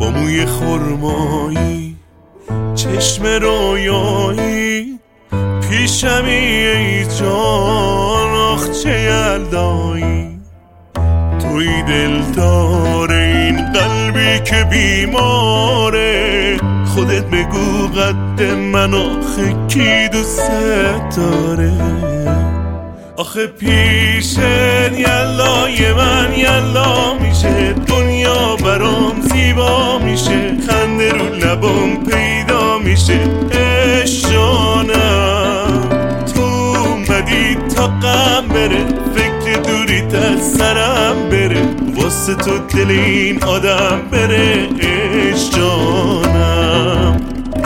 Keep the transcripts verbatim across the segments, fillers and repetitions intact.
با موی خرمایی، چشم رویایی، پیشمی ای جان، آخ چه یلدایی. توی دلدار این قلبی که بیماره، خودت بگو قد من آخه کی دوست داره. آخه پیشت یلای من یلا میشه، دنیا برام زیبا میشه، خنده رو لبام پیدا میشه. عشق جانم تو اومدی تا غم بره، فکر دوری تا سرم بره، واسه تو دل این آدم بره. عشق جانم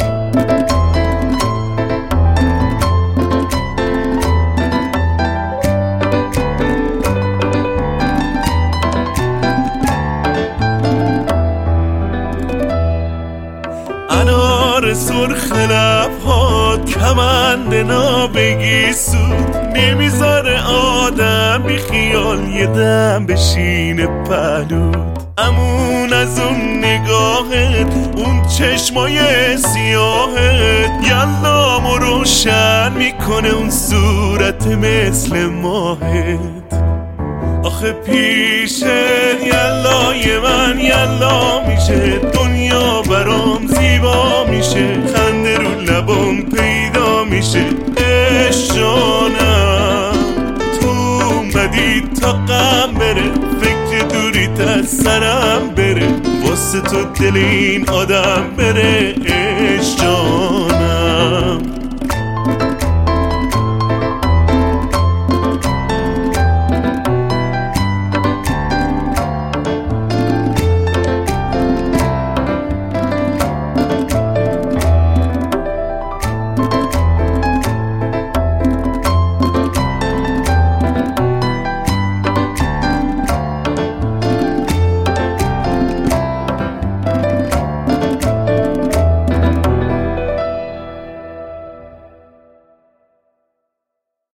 انار سرخ لبهات، کمند نابگی سود، نمیذاره آدم بی خیال یه دم بشینه پهلود. امون از اون نگاهت، اون چشمای سیاهت، یلامو روشن میکنه اون صورت مثل ماهت. آخه پیشت یلای من یلا میشه، دنیا برام زیبا میشه، خنده رو لبام پیدا میشه. عشق جانم تو اومدی تا غم بره، فکر دوری تا سرم بره، واسه تو دل این آدم بره. عشق جانم